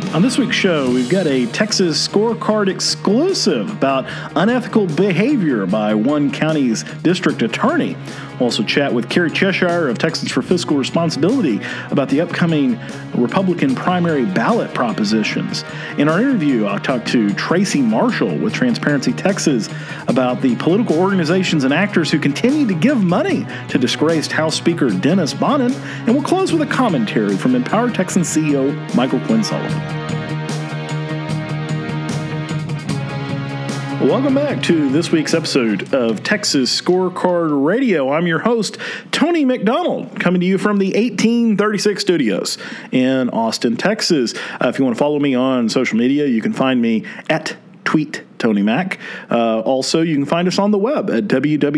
On this week's show, we've got a Texas Scorecard exclusive about unethical behavior by one county's district attorney. We'll also chat with Carrie Cheshire of Texans for Fiscal Responsibility about the upcoming Republican primary ballot propositions. In our interview, I'll talk to Tracy Marshall with Transparency Texas about the political organizations and actors who continue to give money to disgraced House Speaker Dennis Bonnen, and we'll close with a commentary from Empower Texans CEO Michael Quinn Sullivan. Welcome back to this week's episode of Texas Scorecard Radio. I'm your host, Tony McDonald, coming to you from the 1836 studios in Austin, Texas. If you want to follow me on social media, you can find me at Tweet Tony Mac. Also, you can find us on the web at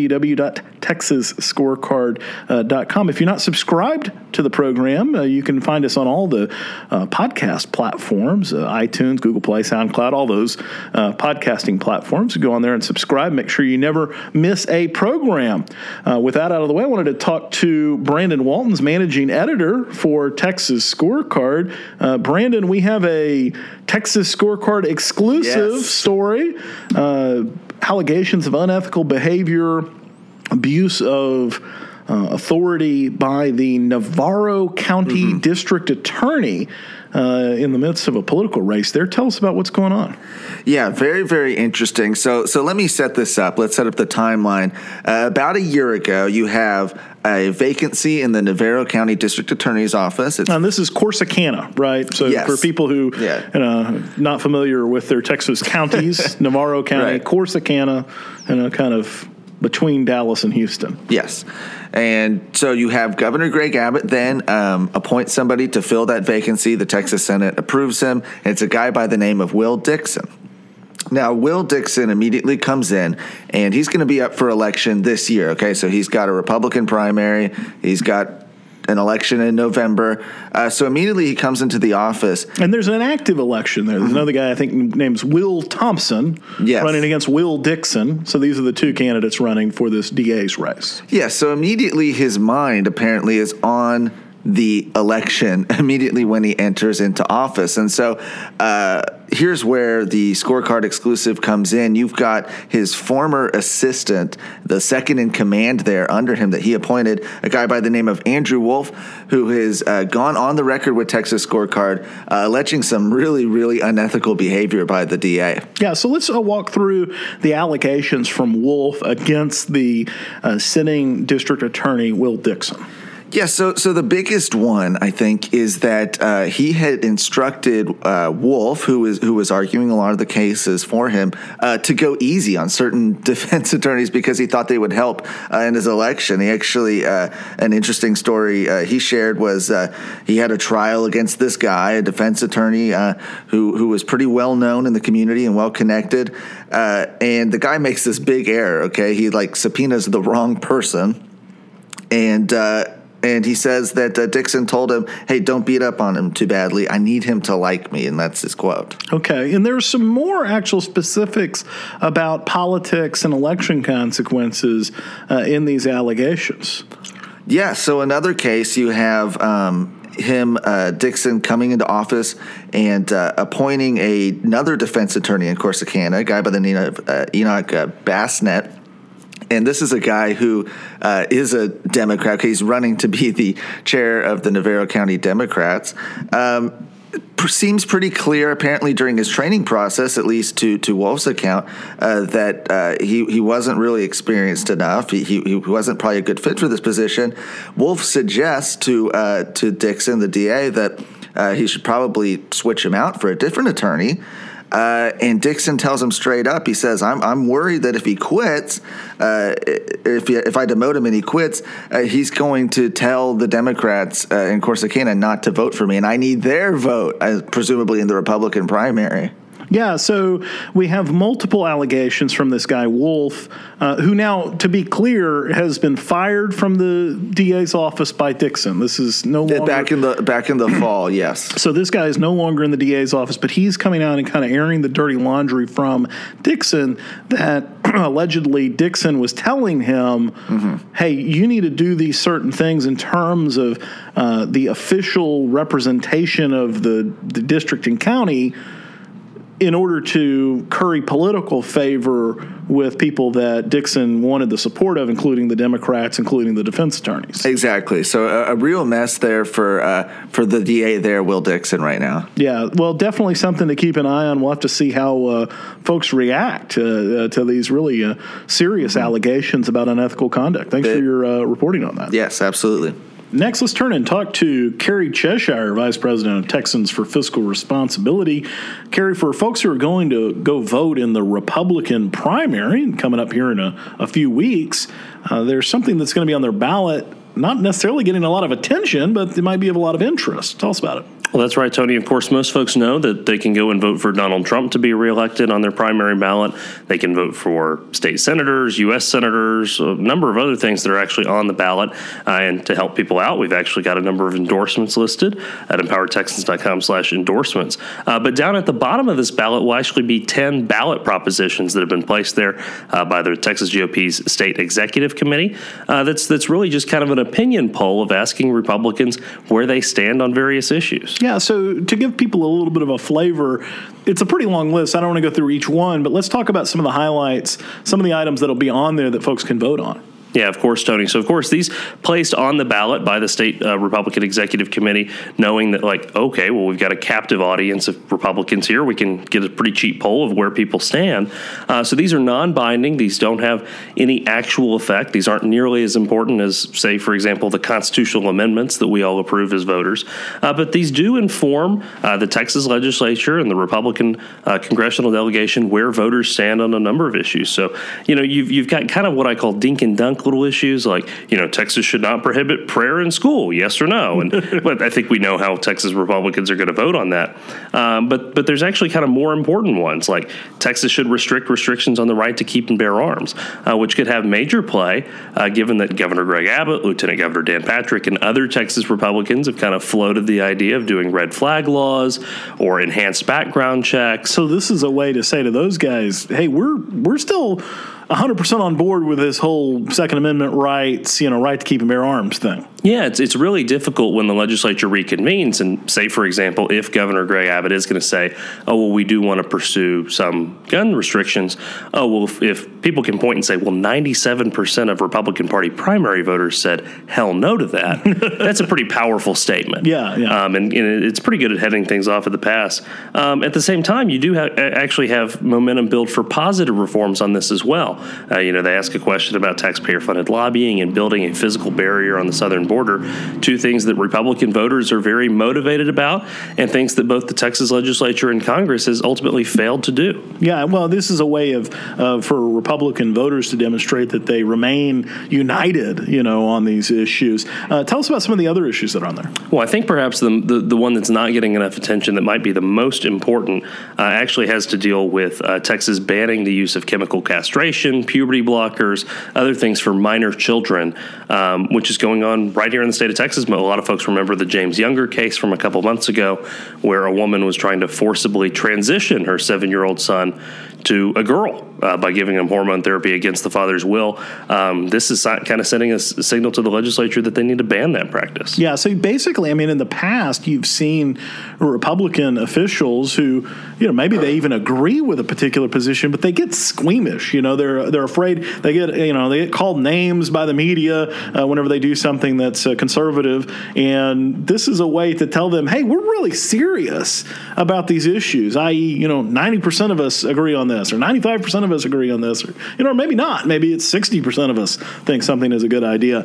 www.texasscorecard.com. If you're not subscribed to the program, you can find us on all the podcast platforms, iTunes, Google Play, SoundCloud, all those podcasting platforms. Go on there and subscribe. Make sure you never miss a program. With that out of the way, I wanted to talk to Brandon Waltons, managing editor for Texas Scorecard. Brandon, we have a Texas Scorecard exclusive story. Allegations of unethical behavior, abuse of authority by the Navarro County District Attorney in the midst of a political race there. Tell us about what's going on. Yeah, very, very interesting. So let me set this up. Let's set up the timeline. About a year ago, you have a vacancy in the Navarro County District Attorney's office. And this is Corsicana, right? So yes. For people who not familiar with their Texas counties, Navarro County, right. Corsicana, kind of between Dallas and Houston. Yes. And so you have Governor Greg Abbott then appoint somebody to fill that vacancy. The Texas Senate approves him. And it's a guy by the name of Will Dixon. Now, Will Dixon immediately comes in, and he's going to be up for election this year, okay? So he's got a Republican primary. He's got an election in November. So immediately he comes into the office. And there's an active election there. There's another guy I think named Will Thompson running against Will Dixon. So these are the two candidates running for this DA's race. Yeah, so immediately his mind apparently is on the election immediately when he enters into office. And so here's where the Scorecard exclusive comes in. You've got his former assistant, the second in command there under him that he appointed, a guy by the name of Andrew Wolf, who has gone on the record with Texas Scorecard alleging some really, really unethical behavior by the DA. Yeah, so let's walk through the allegations from Wolf against the sitting district attorney, Will Dixon. Yeah, so the biggest one, I think, is that he had instructed Wolf, who was arguing a lot of the cases for him, to go easy on certain defense attorneys because he thought they would help in his election. He actually, an interesting story he shared was he had a trial against this guy, a defense attorney who was pretty well known in the community and well connected, and the guy makes this big error. Okay, he subpoenas the wrong person, and he says that Dixon told him, hey, don't beat up on him too badly. I need him to like me. And that's his quote. Okay. And there's some more actual specifics about politics and election consequences in these allegations. Yeah. So another case, you have Dixon coming into office and appointing another defense attorney in Corsicana, a guy by the name of Enoch Bassnett. And this is a guy who is a Democrat. He's running to be the chair of the Navarro County Democrats. Seems pretty clear, apparently, during his training process, at least to Wolf's account, that he wasn't really experienced enough. He wasn't probably a good fit for this position. Wolf suggests to Dixon, the DA, that he should probably switch him out for a different attorney. And Dixon tells him straight up, he says, I'm worried that if he quits, if I demote him and he quits, he's going to tell the Democrats in Corsicana not to vote for me, and I need their vote, presumably in the Republican primary. Yeah, so we have multiple allegations from this guy, Wolf, who now, to be clear, has been fired from the DA's office by Dixon. This is no longer... Back in the fall, yes. So this guy is no longer in the DA's office, but he's coming out and kind of airing the dirty laundry from Dixon that allegedly Dixon was telling him, hey, you need to do these certain things in terms of the official representation of the district and county in order to curry political favor with people that Dixon wanted the support of, including the Democrats, including the defense attorneys. Exactly. So a real mess there for the DA there, Will Dixon, right now. Yeah, well, definitely something to keep an eye on. We'll have to see how folks react to these really serious allegations about unethical conduct. Thanks for your reporting on that. Yes, absolutely. Next, let's turn and talk to Carrie Cheshire, Vice President of Texans for Fiscal Responsibility. Carrie, for folks who are going to go vote in the Republican primary and coming up here in a few weeks, there's something that's going to be on their ballot, not necessarily getting a lot of attention, but it might be of a lot of interest. Tell us about it. Well, that's right, Tony. Of course, most folks know that they can go and vote for Donald Trump to be reelected on their primary ballot. They can vote for state senators, U.S. senators, a number of other things that are actually on the ballot. And to help people out, we've actually got a number of endorsements listed at empowertexans.com/endorsements. But down at the bottom of this ballot will actually be 10 ballot propositions that have been placed there by the Texas GOP's State Executive Committee. That's really just kind of an opinion poll of asking Republicans where they stand on various issues. Yeah, so to give people a little bit of a flavor, it's a pretty long list. I don't want to go through each one, but let's talk about some of the highlights, some of the items that'll be on there that folks can vote on. Yeah, of course, Tony. So, of course, these placed on the ballot by the state Republican Executive Committee, knowing that, okay, well, we've got a captive audience of Republicans here. We can get a pretty cheap poll of where people stand. So these are non-binding. These don't have any actual effect. These aren't nearly as important as, say, for example, the constitutional amendments that we all approve as voters. But these do inform the Texas legislature and the Republican congressional delegation where voters stand on a number of issues. So, you've got kind of what I call dink and dunk little issues like, Texas should not prohibit prayer in school, yes or no? But I think we know how Texas Republicans are going to vote on that. But there's actually kind of more important ones, like Texas should restrictions on the right to keep and bear arms, which could have major play, given that Governor Greg Abbott, Lieutenant Governor Dan Patrick, and other Texas Republicans have kind of floated the idea of doing red flag laws or enhanced background checks. So this is a way to say to those guys, hey, we're still 100% on board with this whole Second Amendment rights, right to keep and bear arms thing. Yeah, it's really difficult when the legislature reconvenes and say, for example, if Governor Greg Abbott is going to say, oh, well, we do want to pursue some gun restrictions. Oh, well, if people can point and say, well, 97% of Republican Party primary voters said hell no to that, that's a pretty powerful statement. Yeah. And it's pretty good at heading things off at the pass. At the same time, you do actually have momentum built for positive reforms on this as well. They ask a question about taxpayer-funded lobbying and building a physical barrier on the southern border, two things that Republican voters are very motivated about and things that both the Texas legislature and Congress has ultimately failed to do. Yeah, well, this is a way of for Republican voters to demonstrate that they remain united, on these issues. Tell us about some of the other issues that are on there. Well, I think perhaps the one that's not getting enough attention that might be the most important actually has to deal with Texas banning the use of chemical castration, puberty blockers, other things for minor children, which is going on right here in the state of Texas. A lot of folks remember the James Younger case from a couple months ago where a woman was trying to forcibly transition her 7-year-old son to a girl by giving him hormone therapy against the father's will. This is kind of sending a signal to the legislature that they need to ban that practice. Yeah, so basically, in the past, you've seen Republican officials who, maybe they even agree with a particular position, but they get squeamish. They're afraid they get called names by the media whenever they do something that's conservative. And this is a way to tell them, hey, we're really serious about these issues, i.e., 90% of us agree on this, or 95% of us agree on this, or maybe not. Maybe it's 60% of us think something is a good idea.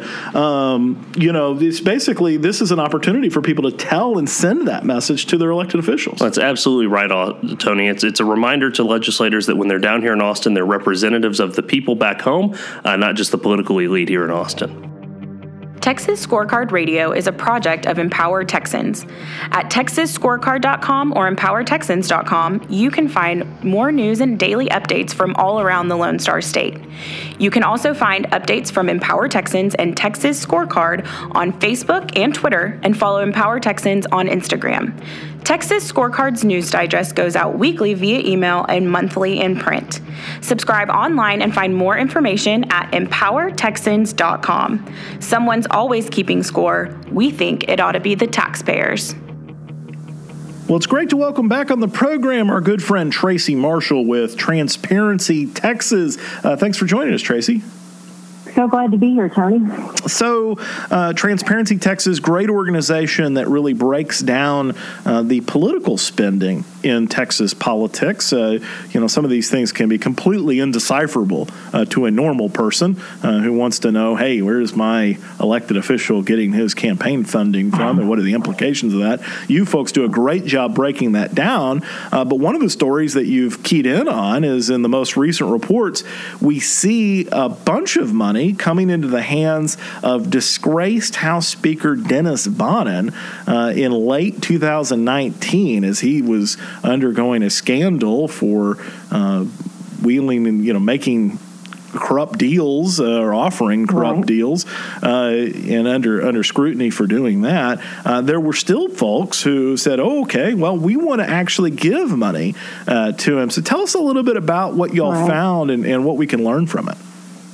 It's basically, this is an opportunity for people to tell and send that message to their elected officials. That's absolutely right, Tony. It's a reminder to legislators that when they're down here in Austin, they're representatives of the people back home, not just the political elite here in Austin. Texas Scorecard Radio is a project of Empower Texans. At TexasScorecard.com or EmpowerTexans.com, you can find more news and daily updates from all around the Lone Star State. You can also find updates from Empower Texans and Texas Scorecard on Facebook and Twitter, and follow Empower Texans on Instagram. Texas Scorecard's news digest goes out weekly via email and monthly in print. Subscribe online and find more information at EmpowerTexans.com. Someone's always keeping score. We think it ought to be the taxpayers. Well, it's great to welcome back on the program our good friend Tracy Marshall with Transparency Texas. Thanks for joining us, Tracy. So glad to be here, Tony. So, Transparency Texas, great organization that really breaks down the political spending in Texas politics. Some of these things can be completely indecipherable to a normal person who wants to know, hey, where's my elected official getting his campaign funding from, and what are the implications of that? You folks do a great job breaking that down. But one of the stories that you've keyed in on is in the most recent reports, we see a bunch of money coming into the hands of disgraced House Speaker Dennis Bonnen in late 2019 as he was undergoing a scandal for wheeling and making corrupt deals or offering corrupt deals and under scrutiny for doing that. There were still folks who said, oh, okay, well, we want to actually give money to him. So tell us a little bit about what y'all found and what we can learn from it.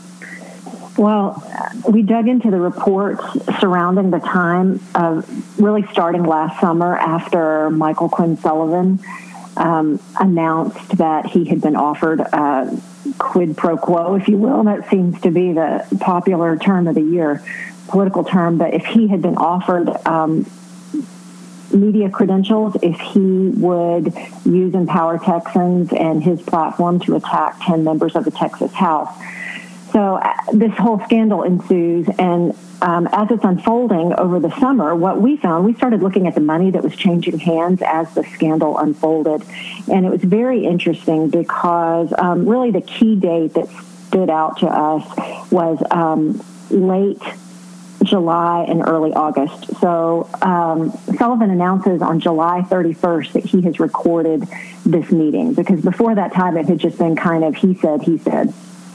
Well, we dug into the reports surrounding the time of really starting last summer after Michael Quinn Sullivan announced that he had been offered a quid pro quo, if you will. That seems to be the popular term of the year, political term. But if he had been offered media credentials, if he would use Empower Texans and his platform to attack 10 members of the Texas House. So this whole scandal ensues, and as it's unfolding over the summer, what we found, we started looking at the money that was changing hands as the scandal unfolded. And it was very interesting because really the key date that stood out to us was late July and early August. So Sullivan announces on July 31st that he has recorded this meeting, because before that time it had just been kind of he said.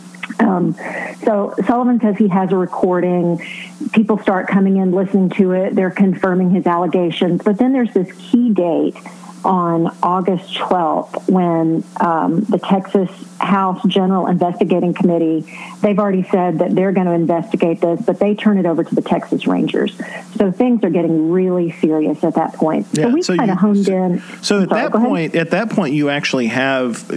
So Sullivan says he has a recording. People start coming in, listening to it. They're confirming his allegations. But then there's this key date on August 12th when the Texas House General Investigating Committee, they've already said that they're going to investigate this, but they turn it over to the Texas Rangers. So things are getting really serious at that point. Yeah, so we kind of honed in. So at that point, you actually have,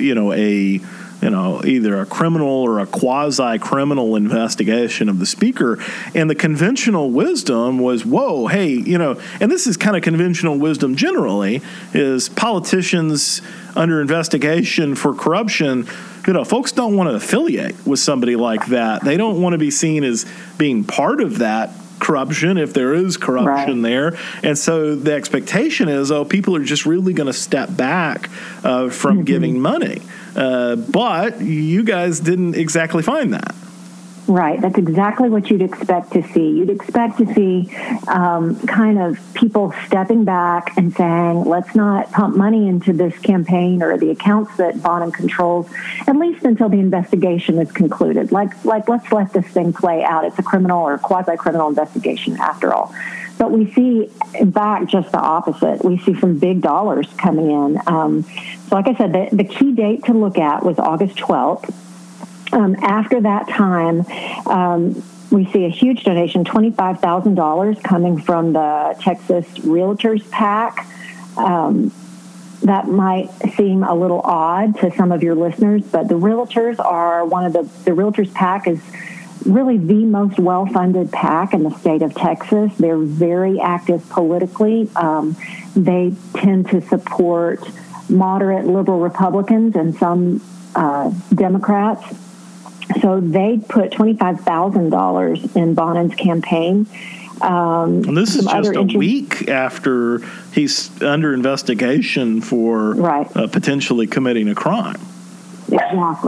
either a criminal or a quasi-criminal investigation of the speaker. And the conventional wisdom was, whoa, hey, and this is kind of conventional wisdom generally, is politicians under investigation for corruption, folks don't want to affiliate with somebody like that. They don't want to be seen as being part of that corruption if there is corruption there. And so the expectation is, people are just really going to step back from giving money. But you guys didn't exactly find that. Right. That's exactly what you'd expect to see. You'd expect to see kind of people stepping back and saying, let's not pump money into this campaign or the accounts that Bonnen controls, at least until the investigation is concluded. Like let's let this thing play out. It's a criminal or quasi-criminal investigation after all. But we see, in fact, just the opposite. We see some big dollars coming in. So like I said, the key date to look at was August 12th. After that time, we see a huge donation, $25,000 coming from the Texas Realtors PAC. That might seem a little odd to some of your listeners, but the Realtors are the Realtors PAC is really the most well-funded PAC in the state of Texas. They're very active politically. They tend to support moderate liberal Republicans and some Democrats. So they put $25,000 in Bonnen's campaign. And this is just a week after he's under investigation for potentially committing a crime.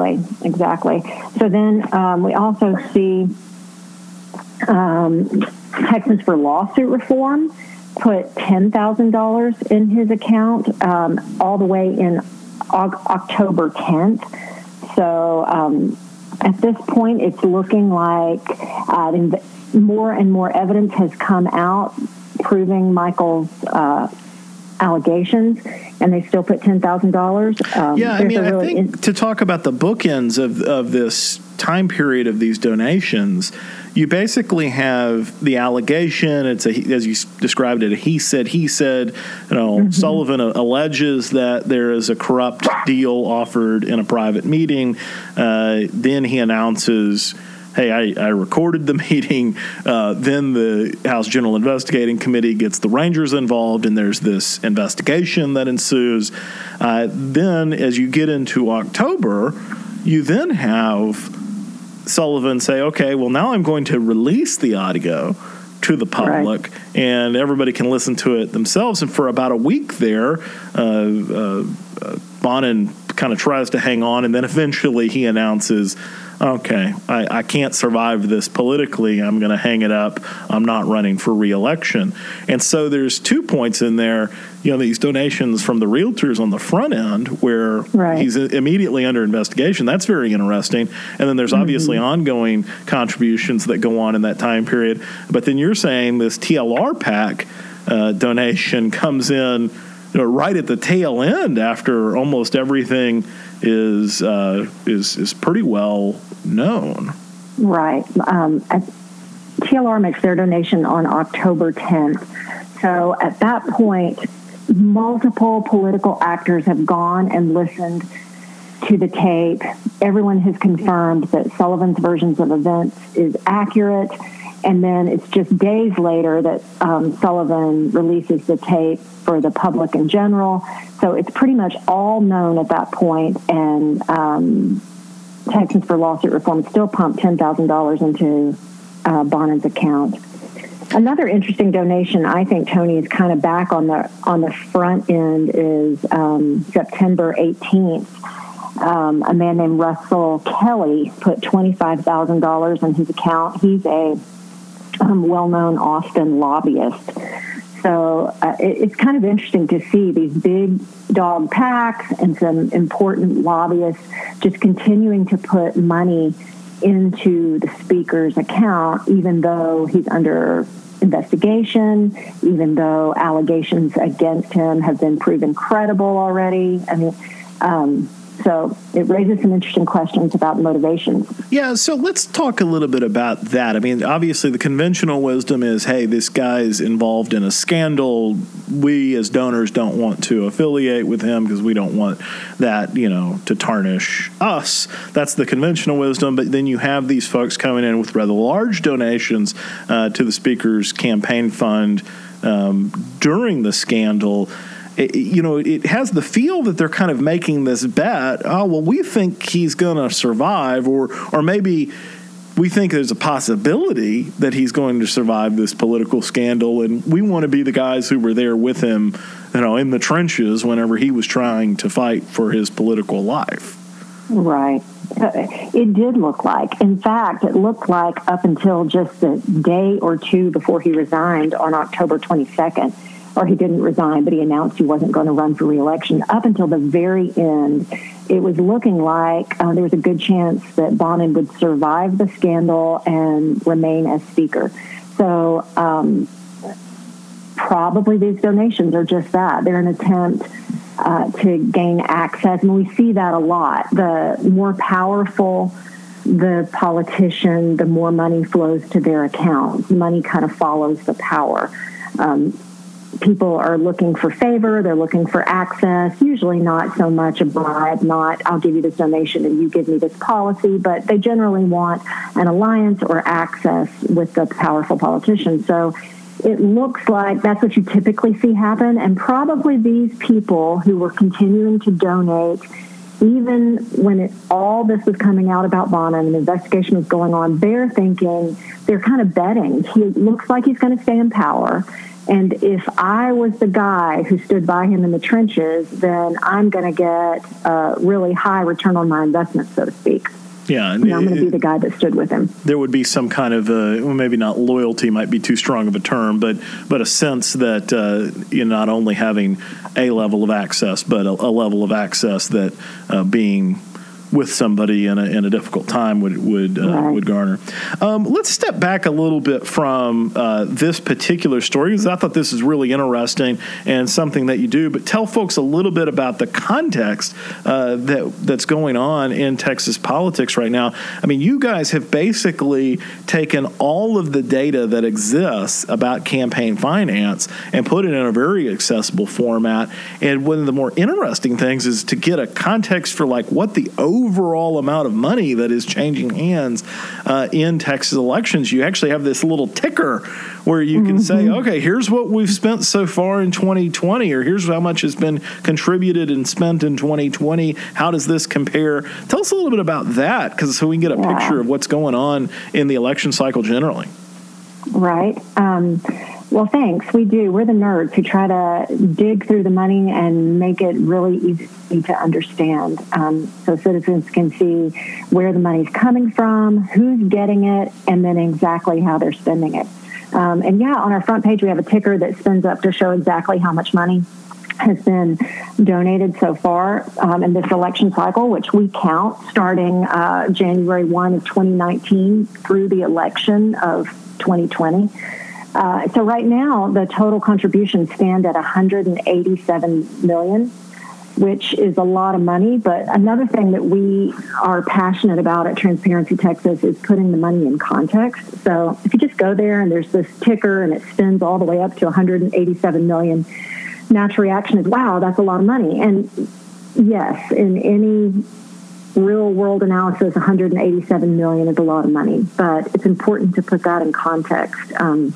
Exactly. So then we also see Texans for Lawsuit Reform put $10,000 in his account all the way in October 10th. So at this point, it's looking like more and more evidence has come out proving Michael's allegations, and they still put $10,000. Yeah, I mean, I think to talk about the bookends of this time period of these donations, you basically have the allegation. It's as you described it, a he said. You know, Sullivan alleges that there is a corrupt deal offered in a private meeting. Then he announces, hey, I recorded the meeting. Then the House General Investigating Committee gets the Rangers involved, and there's this investigation that ensues. Then, as you get into October, you then have Sullivan say, okay, well, now I'm going to release the audio to the public, and everybody can listen to it themselves. And for about a week there, Bonin kind of tries to hang on, and then eventually he announces, okay, I can't survive this politically. I'm going to hang it up. I'm not running for re-election. And so there's 2 points in there, you know, these donations from the realtors on the front end where he's immediately under investigation. That's very interesting. And then there's obviously ongoing contributions that go on in that time period. But then you're saying this TLR PAC donation comes in, you know, right at the tail end after almost everything is pretty well known. Right. TLR makes their donation on October 10th. So at that point, multiple political actors have gone and listened to the tape. Everyone has confirmed that Sullivan's versions of events is accurate. And then it's just days later that Sullivan releases the tape for the public in general. So it's pretty much all known at that point. And Texans for Lawsuit Reform still pumped $10,000 into Bonin's account. Another interesting donation, I think, Tony, is kind of back on the front end is September 18th. A man named Russell Kelly put $25,000 in his account. He's a well-known Austin lobbyist. So it's kind of interesting to see these big dog PACs and some important lobbyists just continuing to put money into the speaker's account, even though he's under investigation, even though allegations against him have been proven credible already. I mean, so it raises some interesting questions about motivations. Yeah, so let's talk a little bit about that. I mean, obviously the conventional wisdom is, hey, this guy's involved in a scandal. We as donors don't want to affiliate with him because we don't want that, you know, to tarnish us. That's the conventional wisdom. But then you have these folks coming in with rather large donations to the speaker's campaign fund during the scandal. It has the feel that they're kind of making this bet. Oh, well, we think he's going to survive, or maybe we think there's a possibility that he's going to survive this political scandal, and we want to be the guys who were there with him, you know, in the trenches whenever he was trying to fight for his political life. Right. It did look like. In fact, it looked like up until just a day or two before he resigned on October 22nd, or he didn't resign, but he announced he wasn't going to run for re-election. Up until the very end, it was looking like there was a good chance that Bonin would survive the scandal and remain as Speaker. So probably these donations are just that. They're an attempt to gain access, and we see that a lot. The more powerful the politician, the more money flows to their account. Money kind of follows the power. People are looking for favor, they're looking for access, usually not so much a bribe, not I'll give you this donation and you give me this policy, but they generally want an alliance or access with the powerful politician. So it looks like that's what you typically see happen, and probably these people who were continuing to donate, even when all this was coming out about Bonin and the investigation was going on, they're kind of betting. He looks like he's going to stay in power. And if I was the guy who stood by him in the trenches, then I'm going to get a really high return on my investment, so to speak. Yeah, and I'm going to be the guy that stood with him. There would be some kind of, maybe not loyalty might be too strong of a term, but a sense that you're not only having a level of access, but a level of access that being with somebody in a difficult time would garner. Let's step back a little bit from this particular story, because I thought this is really interesting and something that you do. But tell folks a little bit about the context that's going on in Texas politics right now. I mean, you guys have basically taken all of the data that exists about campaign finance and put it in a very accessible format. And one of the more interesting things is to get a context for like what the overall amount of money that is changing hands in Texas elections. You actually have this little ticker where you can say, okay, here's what we've spent so far in 2020, or here's how much has been contributed and spent in 2020. How does this compare? Tell us a little bit about that, so we can get a picture of what's going on in the election cycle generally. Right. Well, thanks. We do. We're the nerds who try to dig through the money and make it really easy to understand, so citizens can see where the money's coming from, who's getting it, and then exactly how they're spending it. And on our front page, we have a ticker that spins up to show exactly how much money has been donated so far in this election cycle, which we count starting January 1 of 2019 through the election of 2020. So right now, the total contributions stand at $187 million, which is a lot of money. But another thing that we are passionate about at Transparency Texas is putting the money in context. So if you just go there and there's this ticker and it spins all the way up to $187 million, natural reaction is, wow, that's a lot of money. And yes, in any real world analysis, $187 million is a lot of money. But it's important to put that in context.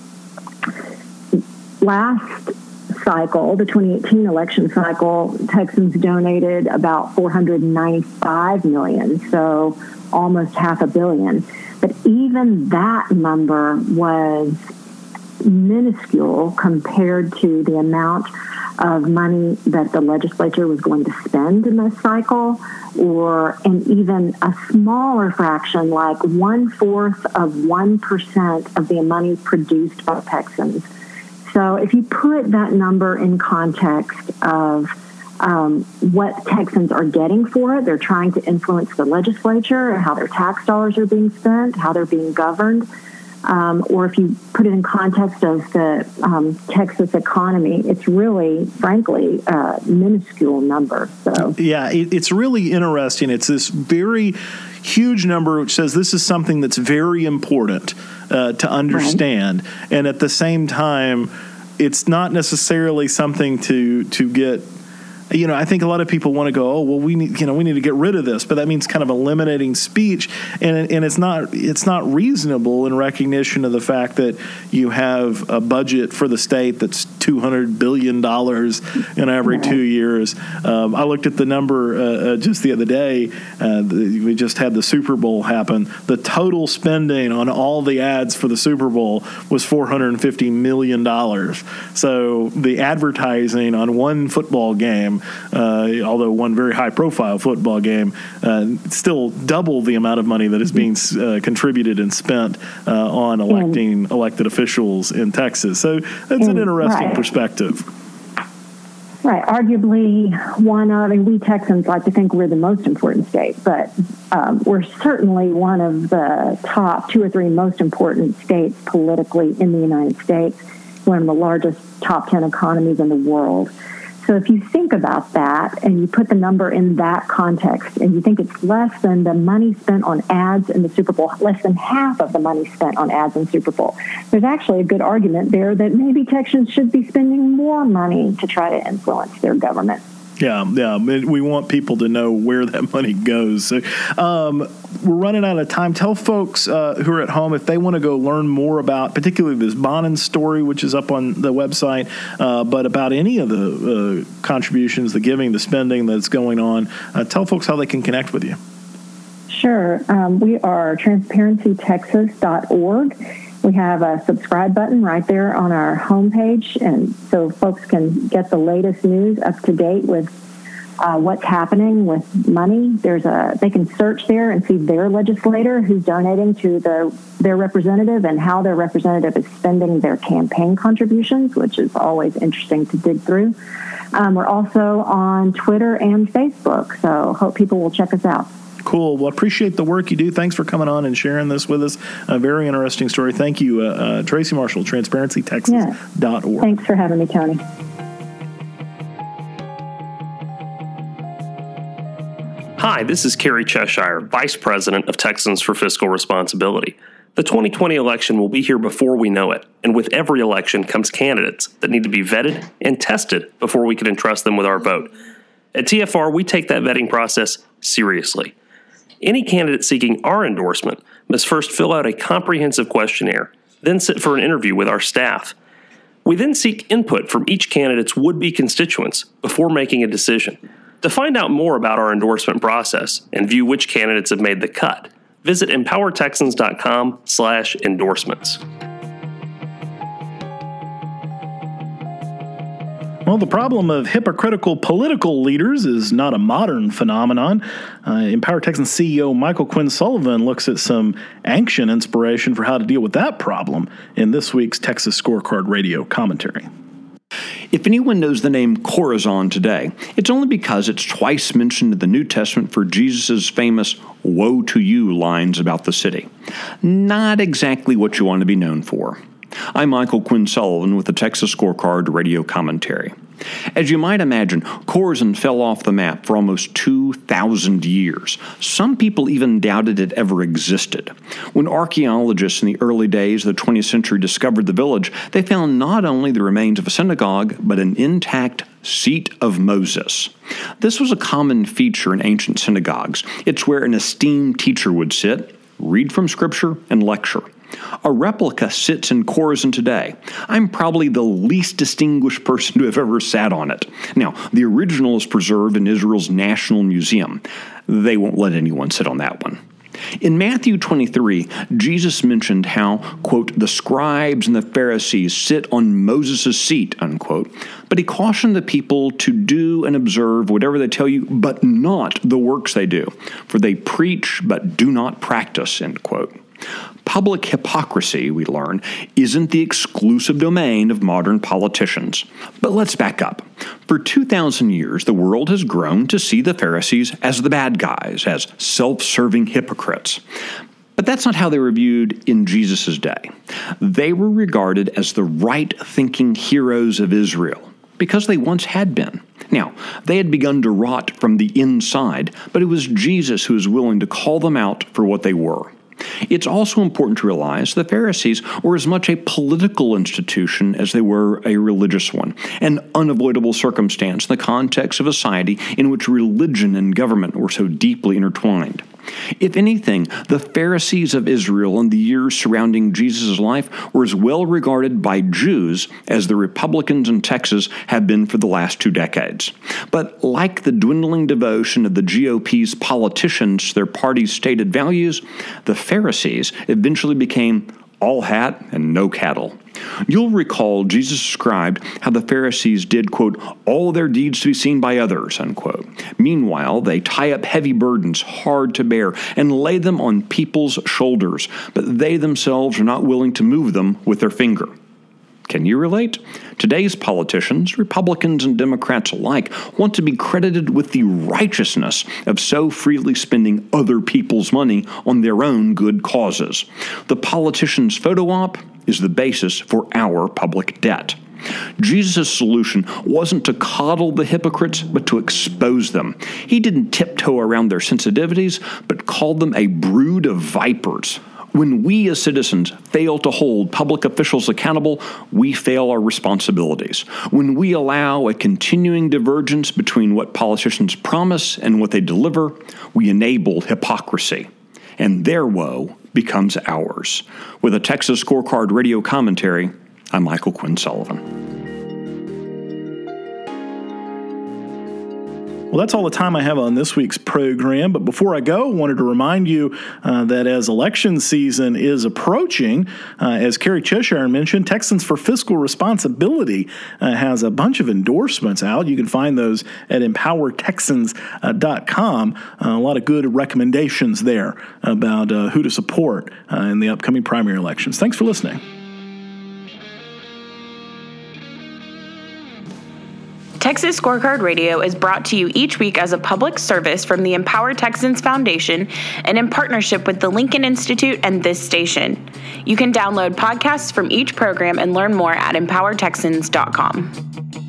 Last cycle, the 2018 election cycle, Texans donated about $495 million, so almost $500 million. But even that number was minuscule compared to the amount of money that the legislature was going to spend in this cycle, and even a smaller fraction, like 1/4 of 1% of the money produced by Texans. So if you put that number in context of what Texans are getting for it, they're trying to influence the legislature, how their tax dollars are being spent, how they're being governed. Or if you put it in context of the Texas economy, it's really, frankly, a minuscule number. So yeah, it's really interesting. It's this very huge number which says this is something that's very important to understand, right. And at the same time, it's not necessarily something to get. I think a lot of people want to go, oh, well, we need to get rid of this, but that means kind of eliminating speech, and it's not reasonable in recognition of the fact that you have a budget for the state that's $200 billion in every 2 years. I looked at the number just the other day. We just had the Super Bowl happen. The total spending on all the ads for the Super Bowl was $450 million. So the advertising on one football game, although one very high-profile football game, still double the amount of money that is being contributed and spent on elected officials in Texas. So that's an interesting perspective. Right. Arguably we Texans like to think we're the most important state, but we're certainly one of the top 2 or 3 most important states politically in the United States, one of the largest top 10 economies in the world. So if you think about that and you put the number in that context and you think it's less than the money spent on ads in the Super Bowl, less than half of the money spent on ads in the Super Bowl, there's actually a good argument there that maybe Texans should be spending more money to try to influence their government. Yeah. We want people to know where that money goes. So, we're running out of time. Tell folks who are at home if they want to go learn more about, particularly this Bonin story, which is up on the website, but about any of the contributions, the giving, the spending that's going on. Tell folks how they can connect with you. Sure. We are transparencytexas.org. We have a subscribe button right there on our homepage, and so folks can get the latest news up to date with what's happening with money. They can search there and see their legislator who's donating to their representative and how their representative is spending their campaign contributions, which is always interesting to dig through. We're also on Twitter and Facebook, so hope people will check us out. Cool. Well, appreciate the work you do. Thanks for coming on and sharing this with us. A very interesting story. Thank you, Tracy Marshall, TransparencyTexas.org. Yeah. Thanks for having me, Tony. Hi, this is Kerry Cheshire, Vice President of Texans for Fiscal Responsibility. The 2020 election will be here before we know it, and with every election comes candidates that need to be vetted and tested before we can entrust them with our vote. At TFR, we take that vetting process seriously. Any candidate seeking our endorsement must first fill out a comprehensive questionnaire, then sit for an interview with our staff. We then seek input from each candidate's would-be constituents before making a decision. To find out more about our endorsement process and view which candidates have made the cut, visit empowertexans.com/endorsements. Well, the problem of hypocritical political leaders is not a modern phenomenon. Empower Texans CEO Michael Quinn Sullivan looks at some ancient inspiration for how to deal with that problem in this week's Texas Scorecard Radio commentary. If anyone knows the name Chorazin today, it's only because it's twice mentioned in the New Testament for Jesus' famous "Woe to you" lines about the city. Not exactly what you want to be known for. I'm Michael Quinn Sullivan with the Texas Scorecard Radio commentary. As you might imagine, Chorazin fell off the map for almost 2,000 years. Some people even doubted it ever existed. When archaeologists in the early days of the 20th century discovered the village, they found not only the remains of a synagogue, but an intact seat of Moses. This was a common feature in ancient synagogues. It's where an esteemed teacher would sit, read from Scripture, and lecture. A replica sits in Chorazin today. I'm probably the least distinguished person to have ever sat on it. Now, the original is preserved in Israel's National Museum. They won't let anyone sit on that one. In Matthew 23, Jesus mentioned how, quote, the scribes and the Pharisees sit on Moses' seat, unquote, but he cautioned the people to do and observe whatever they tell you, but not the works they do, for they preach but do not practice, end quote. Public hypocrisy, we learn, isn't the exclusive domain of modern politicians. But let's back up. For 2,000 years, the world has grown to see the Pharisees as the bad guys, as self-serving hypocrites. But that's not how they were viewed in Jesus' day. They were regarded as the right-thinking heroes of Israel, because they once had been. Now, they had begun to rot from the inside, but it was Jesus who was willing to call them out for what they were. It's also important to realize the Pharisees were as much a political institution as they were a religious one, an unavoidable circumstance in the context of a society in which religion and government were so deeply intertwined. If anything, the Pharisees of Israel in the years surrounding Jesus' life were as well regarded by Jews as the Republicans in Texas have been for the last 2 decades. But like the dwindling devotion of the GOP's politicians to their party's stated values, the Pharisees eventually became all hat and no cattle. You'll recall Jesus described how the Pharisees did, quote, all their deeds to be seen by others, unquote. Meanwhile, they tie up heavy burdens hard to bear and lay them on people's shoulders, but they themselves are not willing to move them with their finger. Can you relate? Today's politicians, Republicans and Democrats alike, want to be credited with the righteousness of so freely spending other people's money on their own good causes. The politician's photo op is the basis for our public debt. Jesus' solution wasn't to coddle the hypocrites, but to expose them. He didn't tiptoe around their sensitivities, but called them a brood of vipers. When we as citizens fail to hold public officials accountable, we fail our responsibilities. When we allow a continuing divergence between what politicians promise and what they deliver, we enable hypocrisy. And their woe becomes ours. With a Texas Scorecard Radio commentary, I'm Michael Quinn Sullivan. Well, that's all the time I have on this week's program. But before I go, I wanted to remind you that as election season is approaching, as Carrie Cheshire mentioned, Texans for Fiscal Responsibility has a bunch of endorsements out. You can find those at empowertexans.com. A lot of good recommendations there about who to support in the upcoming primary elections. Thanks for listening. Texas Scorecard Radio is brought to you each week as a public service from the Empower Texans Foundation and in partnership with the Lincoln Institute and this station. You can download podcasts from each program and learn more at empowertexans.com.